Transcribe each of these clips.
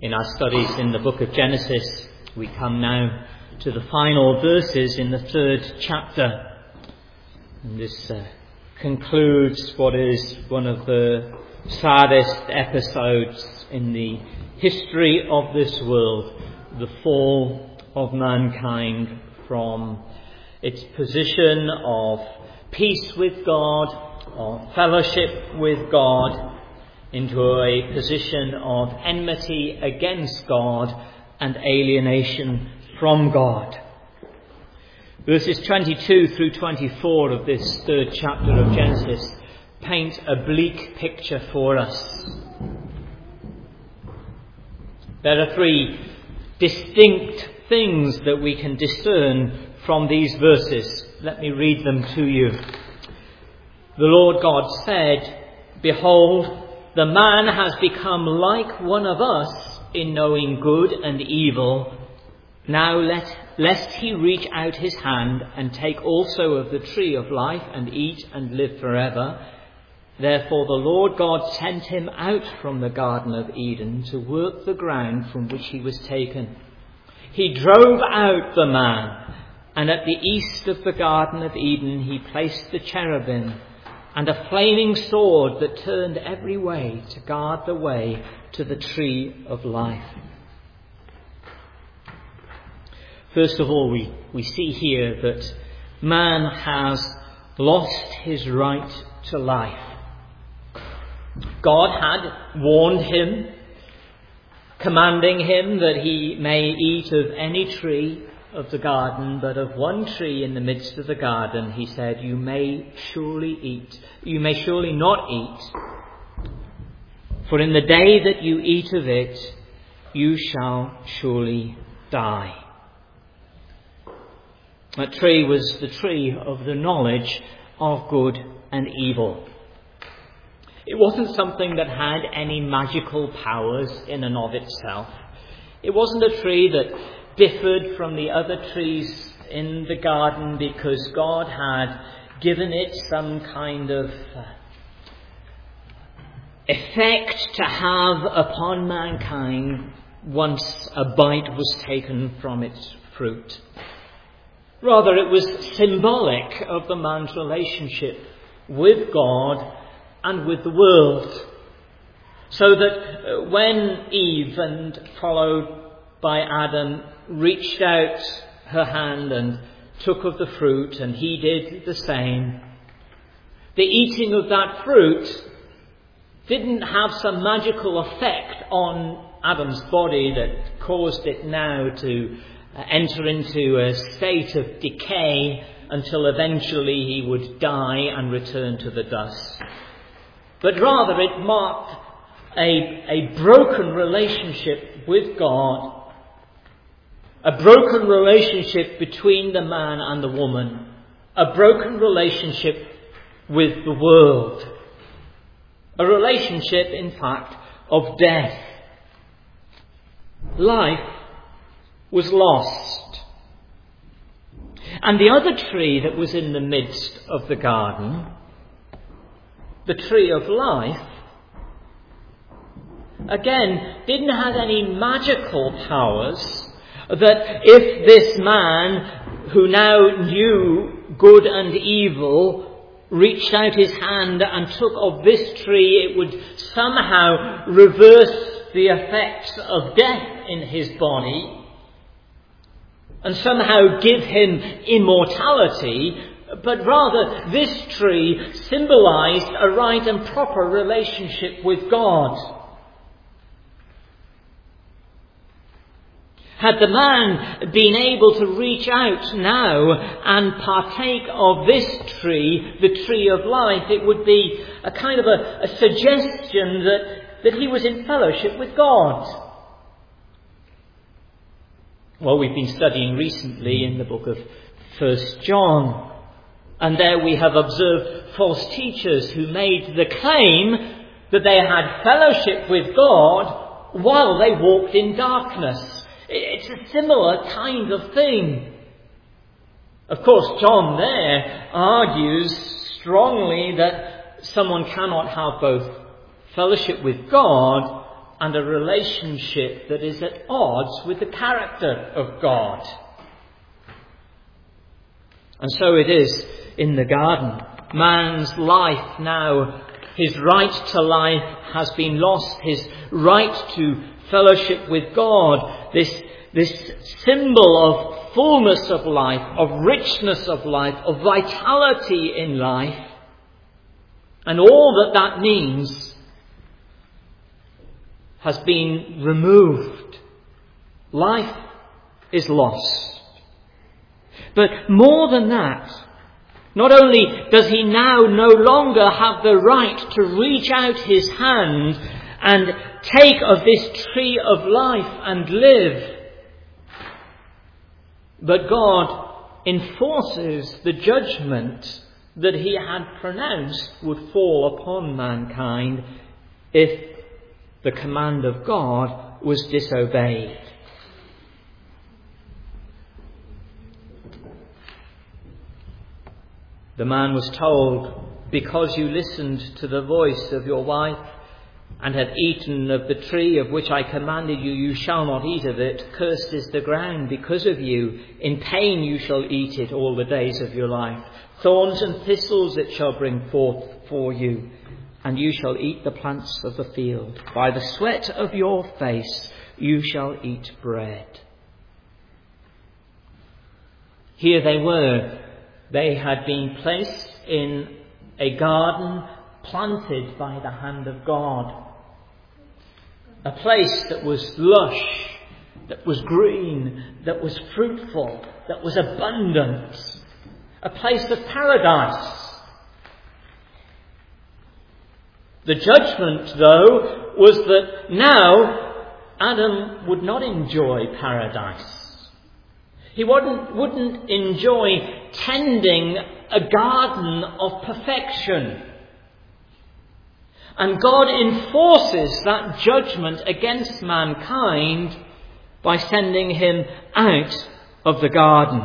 In our studies in the book of Genesis, we come now to the final verses in the 3rd chapter. And this concludes what is one of the saddest episodes in the history of this world, the fall of mankind from its position of peace with God, of fellowship with God, into a position of enmity against God and alienation from God. Verses 22 through 24 of this 3rd chapter of Genesis paint a bleak picture for us. There are 3 distinct things that we can discern from these verses. Let me read them to you. The Lord God said, "Behold, the man has become like one of us in knowing good and evil. Now lest he reach out his hand and take also of the tree of life and eat and live forever. Therefore the Lord God sent him out from the Garden of Eden to work the ground from which he was taken. He drove out the man, and at the east of the Garden of Eden he placed the cherubim and a flaming sword that turned every way to guard the way to the tree of life." First of all, we see here that man has lost his right to life. God had warned him, commanding him that he may eat of any tree of the garden, but of one tree in the midst of the garden he said, you may surely not eat, for in the day that you eat of it, you shall surely die. That tree was the tree of the knowledge of good and evil. It wasn't something that had any magical powers in and of itself. It wasn't a tree that differed from the other trees in the garden because God had given it some kind of effect to have upon mankind once a bite was taken from its fruit. Rather, it was symbolic of the man's relationship with God and with the world. So that when Eve, and followed by Adam, reached out her hand and took of the fruit, and he did the same, the eating of that fruit didn't have some magical effect on Adam's body that caused it now to enter into a state of decay until eventually he would die and return to the dust. But rather it marked a broken relationship with God, a broken relationship between the man and the woman, a broken relationship with the world, a relationship, in fact, of death. Life was lost. And the other tree that was in the midst of the garden, the tree of life, again, didn't have any magical powers that if this man who now knew good and evil reached out his hand and took of this tree, it would somehow reverse the effects of death in his body and somehow give him immortality. But rather, this tree symbolized a right and proper relationship with God. Had the man been able to reach out now and partake of this tree, the tree of life, it would be a kind of a suggestion that he was in fellowship with God. Well, we've been studying recently in the book of 1 John. And there we have observed false teachers who made the claim that they had fellowship with God while they walked in darkness. It's a similar kind of thing. Of course, John there argues strongly that someone cannot have both fellowship with God and a relationship that is at odds with the character of God. And so it is in the garden. Man's life now, his right to life has been lost. His right to fellowship with God, this symbol of fullness of life, of richness of life, of vitality in life, and all that means has been removed. Life is lost. But more than that, not only does he now no longer have the right to reach out his hand and take of this tree of life and live, but God enforces the judgment that he had pronounced would fall upon mankind if the command of God was disobeyed. The man was told, because you listened to the voice of your wife and have eaten of the tree of which I commanded you, you shall not eat of it. Cursed is the ground because of you. In pain you shall eat it all the days of your life. Thorns and thistles it shall bring forth for you, and you shall eat the plants of the field. By the sweat of your face you shall eat bread. Here they were. They had been placed in a garden planted by the hand of God. A place that was lush, that was green, that was fruitful, that was abundant. A place of paradise. The judgment, though, was that now Adam would not enjoy paradise. He wouldn't enjoy tending a garden of perfection. And God enforces that judgment against mankind by sending him out of the garden.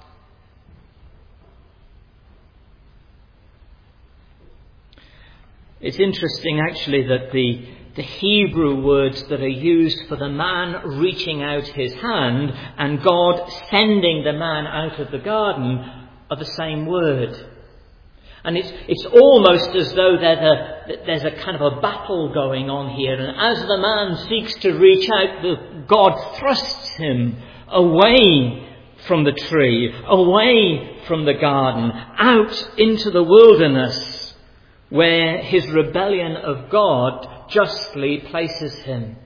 It's interesting actually that the Hebrew words that are used for the man reaching out his hand and God sending the man out of the garden are the same word. And it's almost as though there's a kind of a battle going on here. And as the man seeks to reach out, God thrusts him away from the tree, away from the garden, out into the wilderness, where his rebellion of God justly places him.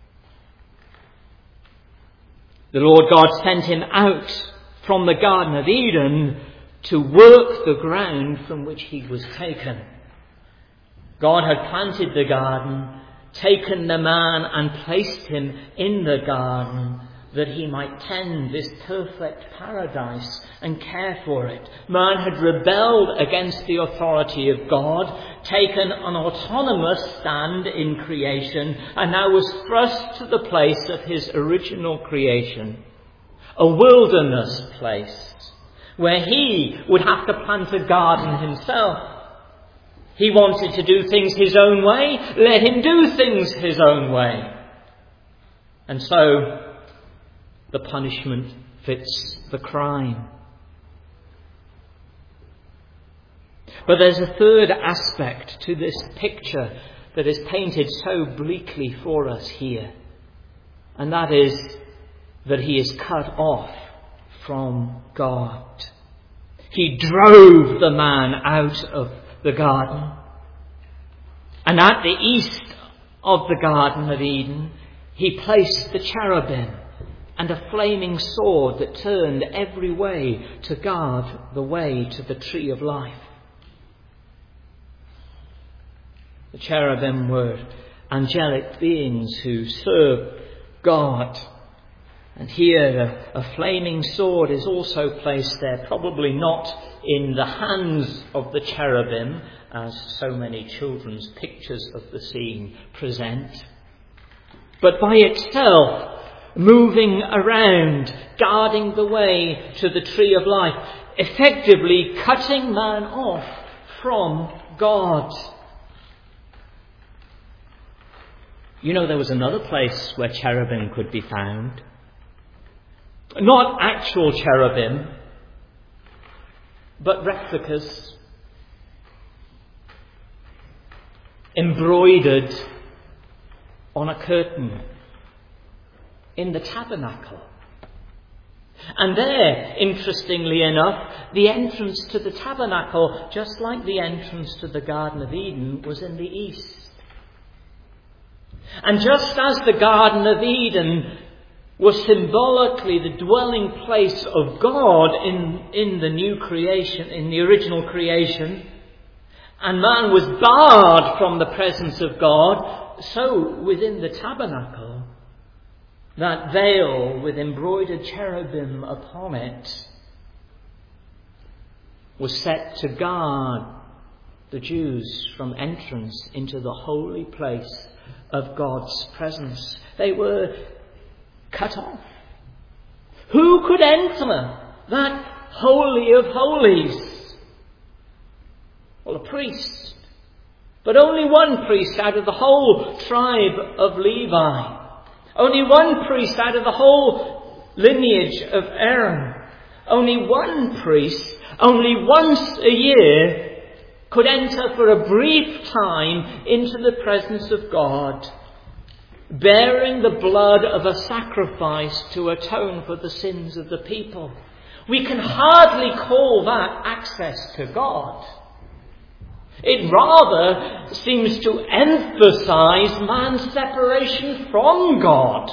The Lord God sent him out from the Garden of Eden to work the ground from which he was taken. God had planted the garden, taken the man and placed him in the garden that he might tend this perfect paradise and care for it. Man had rebelled against the authority of God, taken an autonomous stand in creation, and now was thrust to the place of his original creation, a wilderness place, where he would have to plant a garden himself. He wanted to do things his own way. Let him do things his own way. And so the punishment fits the crime. But there's a third aspect to this picture that is painted so bleakly for us here. And that is that he is cut off from God. He drove the man out of the garden. And at the east of the Garden of Eden, he placed the cherubim and a flaming sword that turned every way to guard the way to the tree of life. The cherubim were angelic beings who served God. And here a flaming sword is also placed there, probably not in the hands of the cherubim, as so many children's pictures of the scene present, but by itself, moving around, guarding the way to the tree of life, effectively cutting man off from God. You know, there was another place where cherubim could be found. Not actual cherubim, but replicas, embroidered on a curtain in the tabernacle. And there, interestingly enough, the entrance to the tabernacle, just like the entrance to the Garden of Eden, was in the east. And just as the Garden of Eden was symbolically the dwelling place of God in the new creation, in the original creation, and man was barred from the presence of God, so within the tabernacle, that veil with embroidered cherubim upon it was set to guard the Jews from entrance into the holy place of God's presence. They were cut off. Who could enter that holy of holies? Well, a priest. But only one priest out of the whole tribe of Levi. Only one priest out of the whole lineage of Aaron. Only one priest, only once a year, could enter for a brief time into the presence of God, bearing the blood of a sacrifice to atone for the sins of the people. We can hardly call that access to God. It rather seems to emphasize man's separation from God.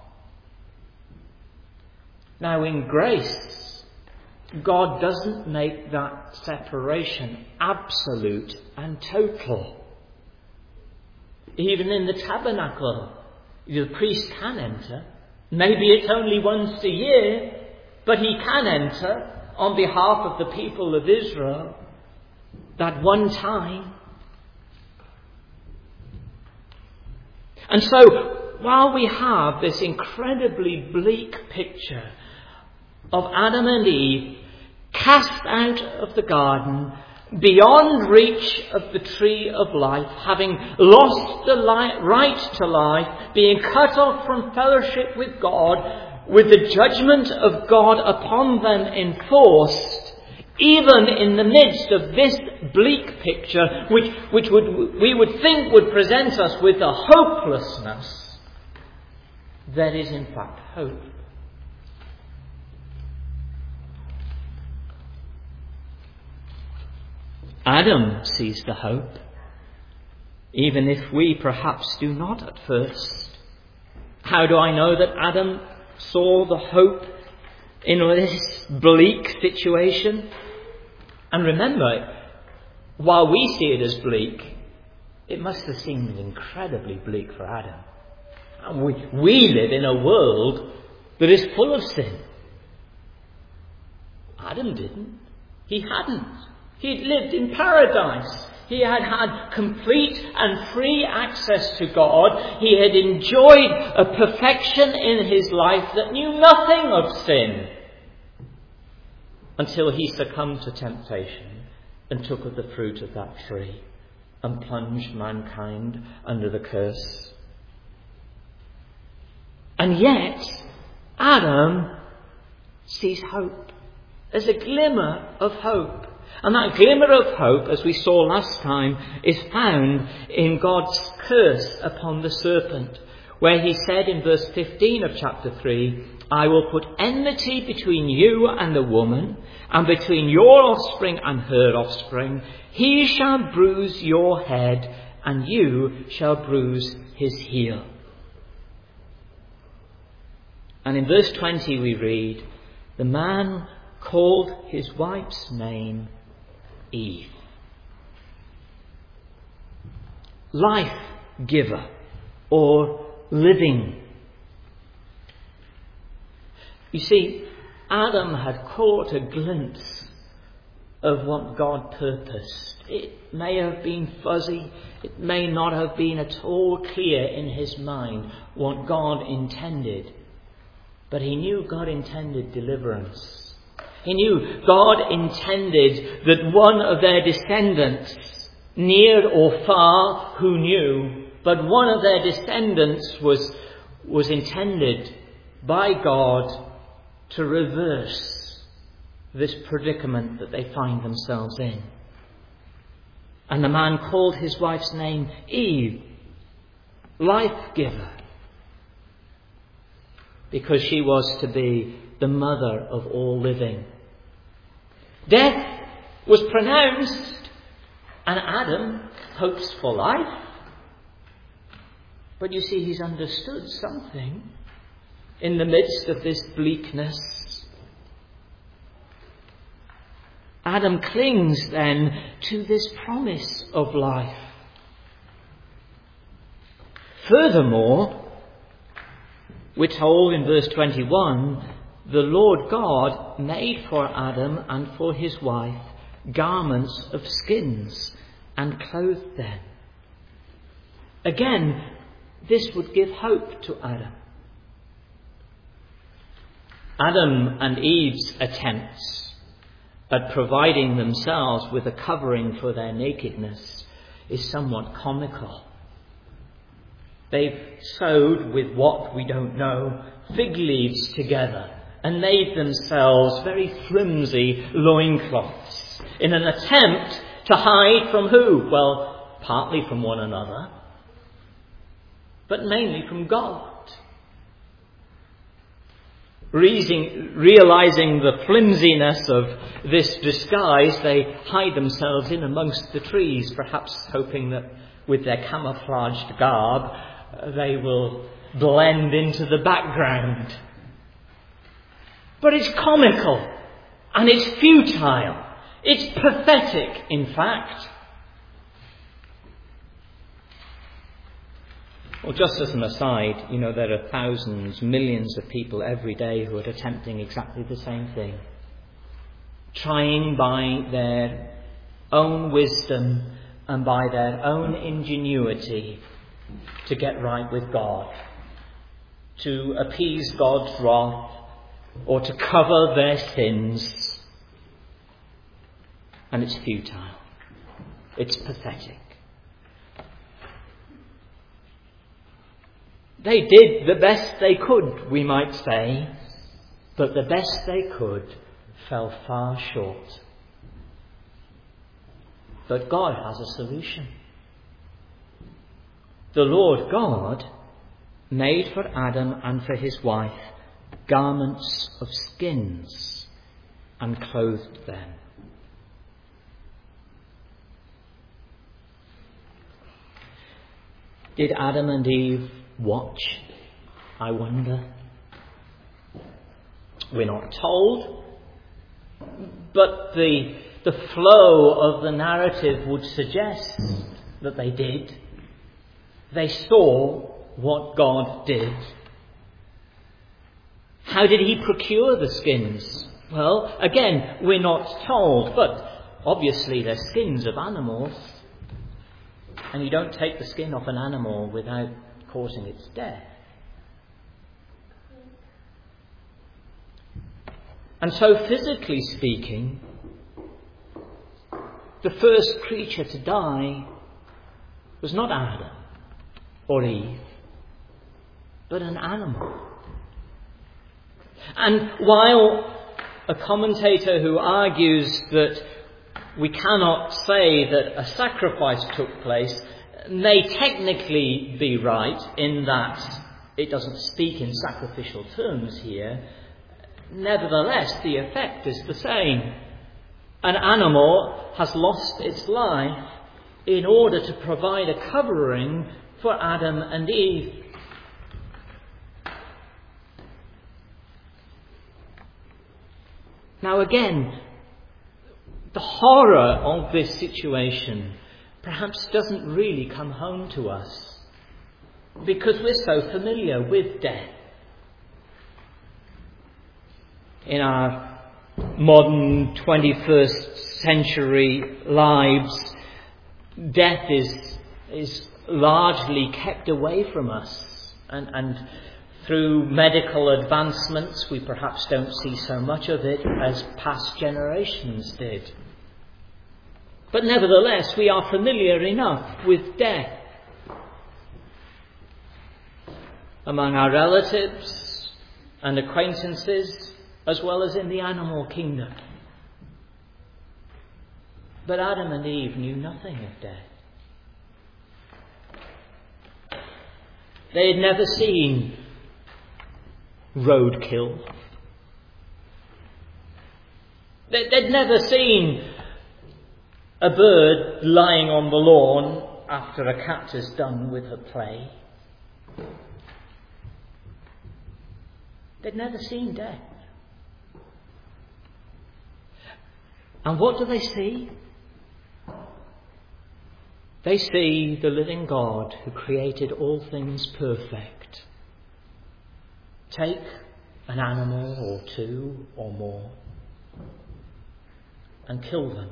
Now, in grace, God doesn't make that separation absolute and total. Even in the tabernacle, the priest can enter. Maybe it's only once a year, but he can enter on behalf of the people of Israel that one time. And so, while we have this incredibly bleak picture of Adam and Eve cast out of the garden, beyond reach of the tree of life, having lost the right to life, being cut off from fellowship with God, with the judgment of God upon them enforced, even in the midst of this bleak picture, which we would think would present us with a hopelessness, there is in fact hope. Adam sees the hope, even if we perhaps do not at first. How do I know that Adam saw the hope in this bleak situation? And remember, while we see it as bleak, it must have seemed incredibly bleak for Adam. And we live in a world that is full of sin. Adam didn't. He hadn't. He'd lived in paradise. He had had complete and free access to God. He had enjoyed a perfection in his life that knew nothing of sin, until he succumbed to temptation and took of the fruit of that tree and plunged mankind under the curse. And yet, Adam sees hope. There's a glimmer of hope. And that glimmer of hope, as we saw last time, is found in God's curse upon the serpent, where he said in verse 15 of chapter 3, I will put enmity between you and the woman, and between your offspring and her offspring. He shall bruise your head, and you shall bruise his heel. And in verse 20 we read, the man called his wife's name Eve. Life giver, or living. You see, Adam had caught a glimpse of what God purposed. It may have been fuzzy. It may not have been at all clear in his mind what God intended. But he knew God intended deliverance. He knew God intended that one of their descendants, near or far, who knew, but one of their descendants was intended by God to reverse this predicament that they find themselves in. And the man called his wife's name Eve, life-giver, because she was to be the mother of all living. Death was pronounced, and Adam hopes for life. But you see, he's understood something in the midst of this bleakness. Adam clings then to this promise of life. Furthermore, we're told in verse 21, the Lord God made for Adam and for his wife garments of skins and clothed them. Again, this would give hope to Adam. Adam and Eve's attempts at providing themselves with a covering for their nakedness is somewhat comical. They've sewed with what we don't know fig leaves together and made themselves very flimsy loincloths in an attempt to hide from who? Well, partly from one another, but mainly from God. Realizing the flimsiness of this disguise, they hide themselves in amongst the trees, perhaps hoping that with their camouflaged garb they will blend into the background. But it's comical and it's futile. It's pathetic, in fact. Well, just as an aside, there are thousands, millions of people every day who are attempting exactly the same thing. Trying by their own wisdom and by their own ingenuity to get right with God, to appease God's wrath, or to cover their sins. And it's futile. It's pathetic. They did the best they could, we might say, but the best they could fell far short. But God has a solution. The Lord God made for Adam and for his wife garments of skins and clothed them. Did Adam and Eve watch, I wonder? We're not told, but the flow of the narrative would suggest that they did. They saw what God did. How did he procure the skins? Well, again, we're not told, but obviously they're skins of animals, and you don't take the skin off an animal without causing its death. And so, physically speaking, the first creature to die was not Adam or Eve, but an animal. And while a commentator who argues that we cannot say that a sacrifice took place may technically be right in that it doesn't speak in sacrificial terms here, nevertheless the effect is the same. An animal has lost its life in order to provide a covering for Adam and Eve. Now again, the horror of this situation perhaps doesn't really come home to us because we're so familiar with death. In our modern 21st century lives, death is largely kept away from us, and through medical advancements we perhaps don't see so much of it as past generations did. But nevertheless, we are familiar enough with death. among our relatives and acquaintances, as well as in the animal kingdom. But Adam and Eve knew nothing of death. They had never seen roadkill. They'd never seen a bird lying on the lawn after a cat has done with her play. They'd never seen death. And what do they see? They see the living God who created all things perfect take an animal or two or more and kill them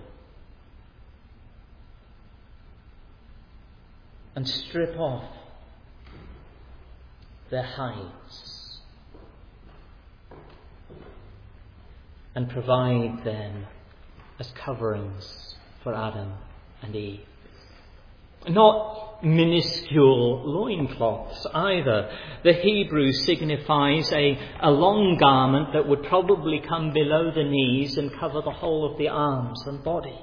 and strip off their hides and provide them as coverings for Adam and Eve. Not minuscule loincloths either. The Hebrew signifies a long garment that would probably come below the knees and cover the whole of the arms and body.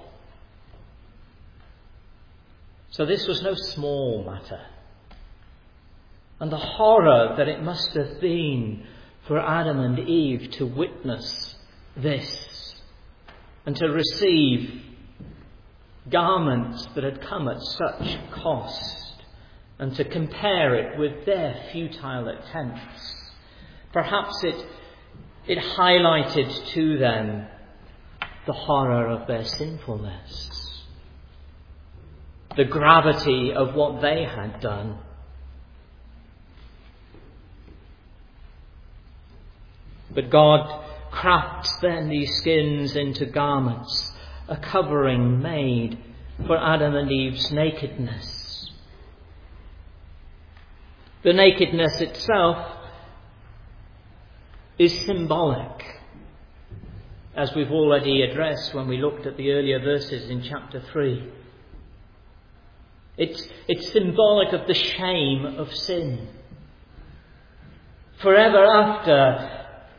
So this was no small matter. And the horror that it must have been for Adam and Eve to witness this and to receive garments that had come at such cost and to compare it with their futile attempts. Perhaps it highlighted to them the horror of their sinfulness, the gravity of what they had done. But God crafts then these skins into garments, a covering made for Adam and Eve's nakedness. The nakedness itself is symbolic, as we've already addressed when we looked at the earlier verses in chapter 3. It's symbolic of the shame of sin. Forever after,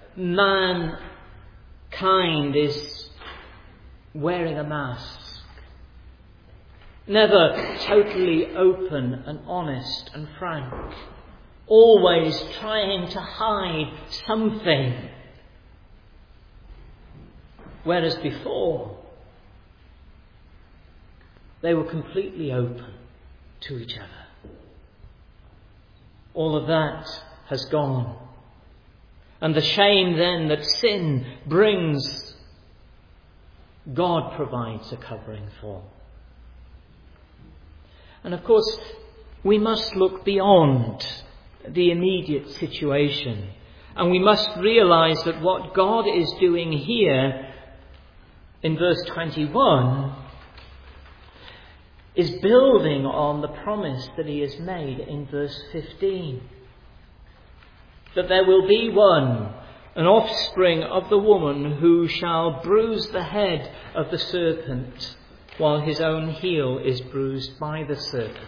mankind is wearing a mask, never totally open and honest and frank, always trying to hide something. Whereas before, they were completely open to each other. All of that has gone. And the shame then that sin brings, God provides a covering for. And of course, we must look beyond the immediate situation. And we must realize that what God is doing here in verse 21 is building on the promise that he has made in verse 15. That there will be one, an offspring of the woman, who shall bruise the head of the serpent, while his own heel is bruised by the serpent.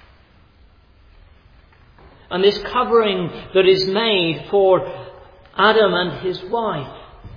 And this covering that is made for Adam and his wife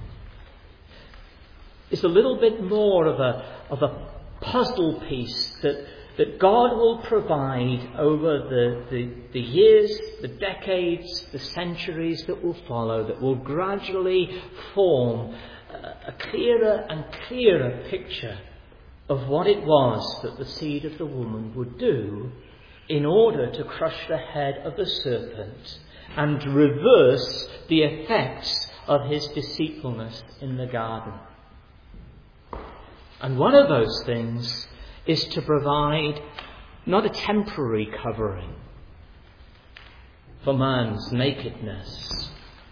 is a little bit more of a puzzle piece that God will provide over the years, the decades, the centuries that will follow, that will gradually form a clearer and clearer picture of what it was that the seed of the woman would do in order to crush the head of the serpent and reverse the effects of his deceitfulness in the garden. And one of those things is to provide not a temporary covering for man's nakedness,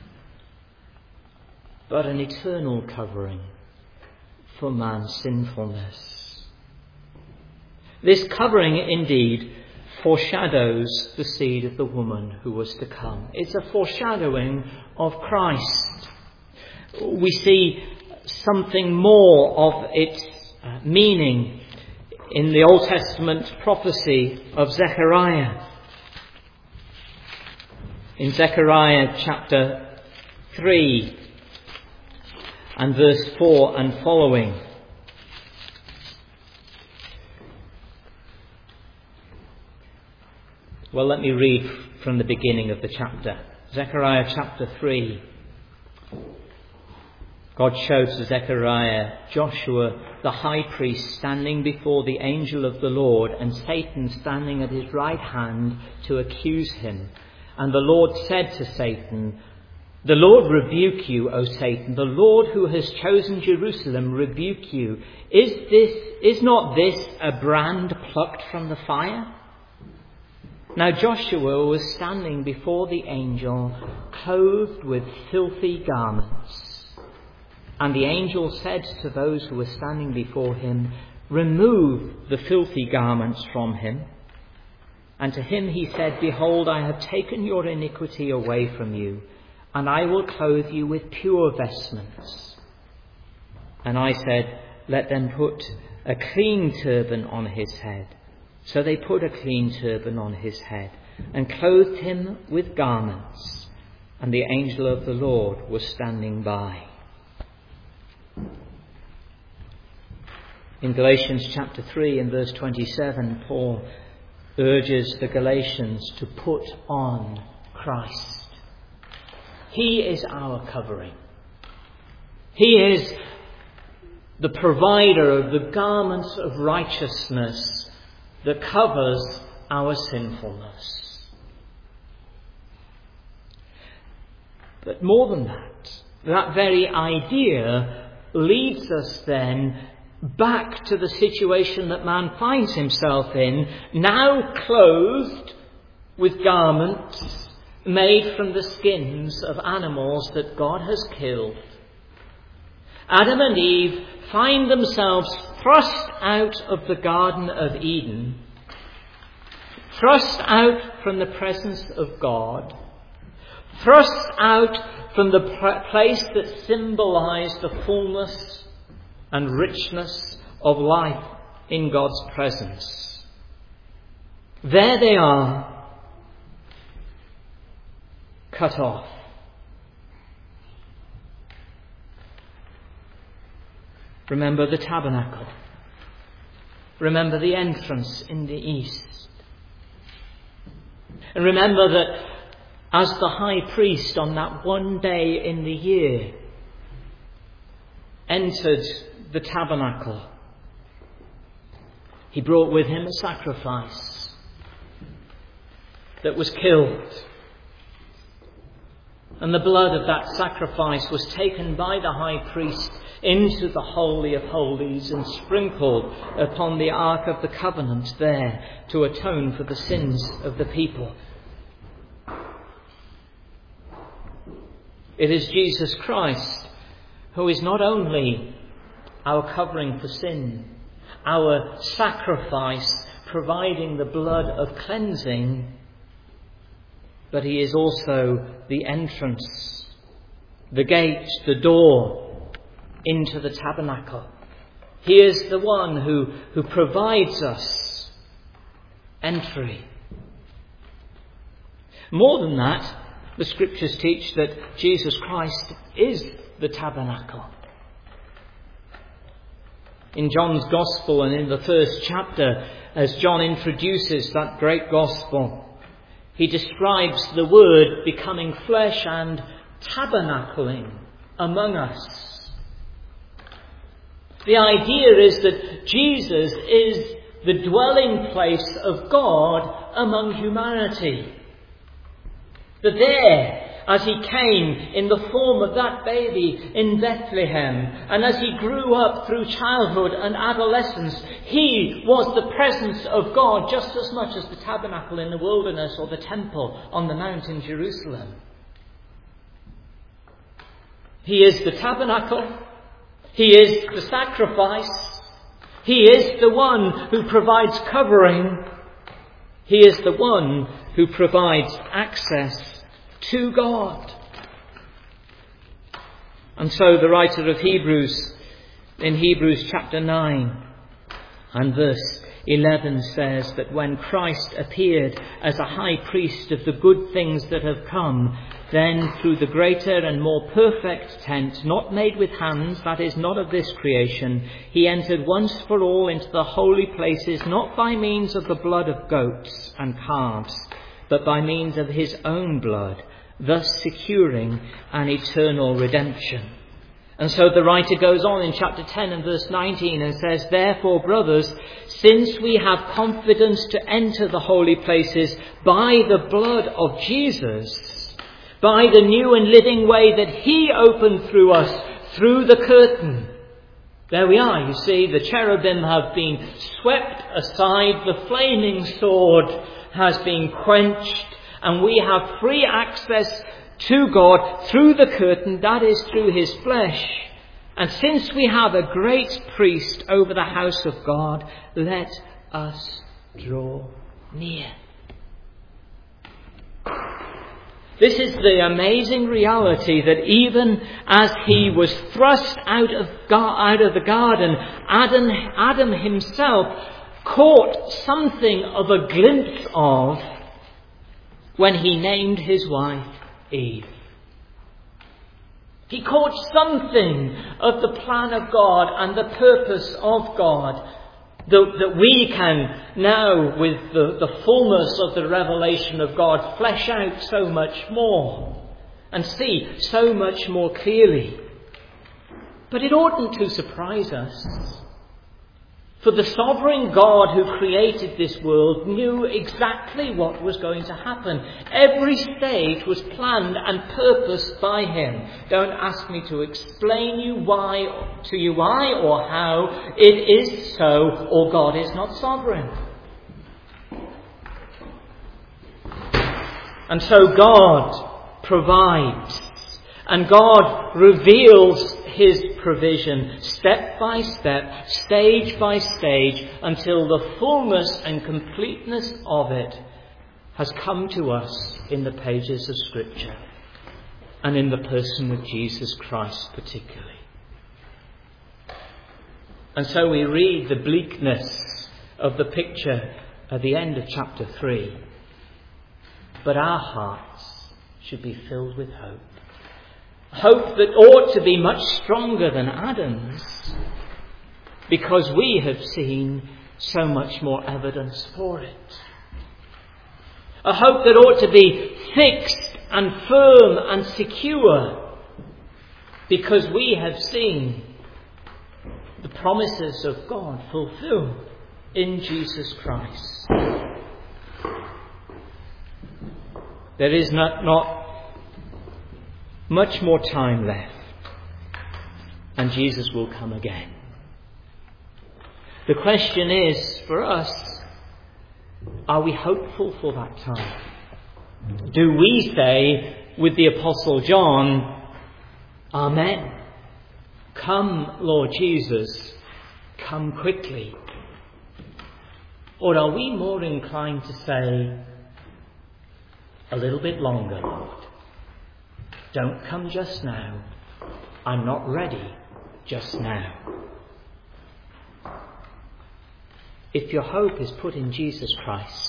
but an eternal covering for man's sinfulness. This covering indeed foreshadows the seed of the woman who was to come. It's a foreshadowing of Christ. We see something more of its meaning in the Old Testament prophecy of Zechariah. In Zechariah chapter 3 and verse 4 and following. Well, let me read from the beginning of the chapter. Zechariah chapter 3. God showed to Zechariah Joshua the high priest standing before the angel of the Lord, and Satan standing at his right hand to accuse him. And the Lord said to Satan, "The Lord rebuke you, O Satan. The Lord who has chosen Jerusalem rebuke you. Is not this a brand plucked from the fire?" Now Joshua was standing before the angel, clothed with filthy garments. And the angel said to those who were standing before him, "Remove the filthy garments from him." And to him he said, "Behold, I have taken your iniquity away from you, and I will clothe you with pure vestments." And I said, "Let them put a clean turban on his head." So they put a clean turban on his head and clothed him with garments, and the angel of the Lord was standing by. In Galatians chapter 3 and verse 27, Paul urges the Galatians to put on Christ. He is our covering. He is the provider of the garments of righteousness that covers our sinfulness. But more than that very idea leads us then back to the situation that man finds himself in, now clothed with garments made from the skins of animals that God has killed. Adam and Eve find themselves thrust out of the Garden of Eden, thrust out from the presence of God, thrust out from the place that symbolized the fullness and richness of life in God's presence. There they are, cut off. Remember the tabernacle. Remember the entrance in the east. And remember that as the high priest on that one day in the year entered the tabernacle, he brought with him a sacrifice that was killed. And the blood of that sacrifice was taken by the high priest into the Holy of Holies and sprinkled upon the Ark of the Covenant there to atone for the sins of the people. It is Jesus Christ who is not only our covering for sin, our sacrifice providing the blood of cleansing, but he is also the entrance, the gate, the door into the tabernacle. He is the one who provides us entry. More than that, the scriptures teach that Jesus Christ is the tabernacle. In John's Gospel and in the first chapter, as John introduces that great Gospel, he describes the Word becoming flesh and tabernacling among us. The idea is that Jesus is the dwelling place of God among humanity. That there, as he came in the form of that baby in Bethlehem, and as he grew up through childhood and adolescence, he was the presence of God just as much as the tabernacle in the wilderness or the temple on the mount in Jerusalem. He is the tabernacle. He is the sacrifice. He is the one who provides covering. He is the one who provides access to God. And so the writer of Hebrews, in Hebrews chapter 9 and verse 11 says that when Christ appeared as a high priest of the good things that have come, then through the greater and more perfect tent, not made with hands, that is, not of this creation, he entered once for all into the holy places, not by means of the blood of goats and calves, but by means of his own blood, thus securing an eternal redemption. And so the writer goes on in chapter 10 and verse 19 and says, "Therefore, brothers, since we have confidence to enter the holy places by the blood of Jesus, by the new and living way that he opened through us, through the curtain." There we are, you see, the cherubim have been swept aside, the flaming sword has been quenched, and we have free access to God through the curtain, that is, through his flesh. And since we have a great priest over the house of God, let us draw near. This is the amazing reality that even as he was thrust out of the garden, Adam himself caught something of a glimpse of when he named his wife Eve. He caught something of the plan of God and the purpose of God that we can now, with the fullness of the revelation of God, flesh out so much more and see so much more clearly. But it oughtn't to surprise us. For the sovereign God who created this world knew exactly what was going to happen. Every stage was planned and purposed by him. Don't ask me to explain to you why or how it is so, or God is not sovereign. And so God provides, and God reveals his provision step by step, stage by stage, until the fullness and completeness of it has come to us in the pages of Scripture and in the person of Jesus Christ particularly. And so we read the bleakness of the picture at the end of chapter 3. But our hearts should be filled with hope. Hope that ought to be much stronger than Adam's, because we have seen so much more evidence for it. A hope that ought to be fixed and firm and secure, because we have seen the promises of God fulfilled in Jesus Christ. There is not much more time left, and Jesus will come again. The question is, for us, are we hopeful for that time? Do we say, with the Apostle John, Amen. Come, Lord Jesus, come quickly. Or are we more inclined to say, a little bit longer, Lord. Don't come just now. I'm not ready just now. If your hope is put in Jesus Christ,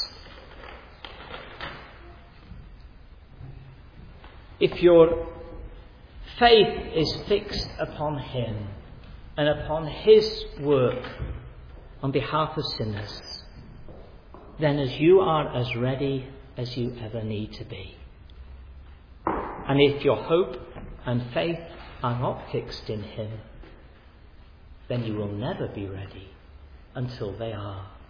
if your faith is fixed upon him and upon his work on behalf of sinners, then as you are as ready as you ever need to be. And if your hope and faith are not fixed in him, then you will never be ready until they are.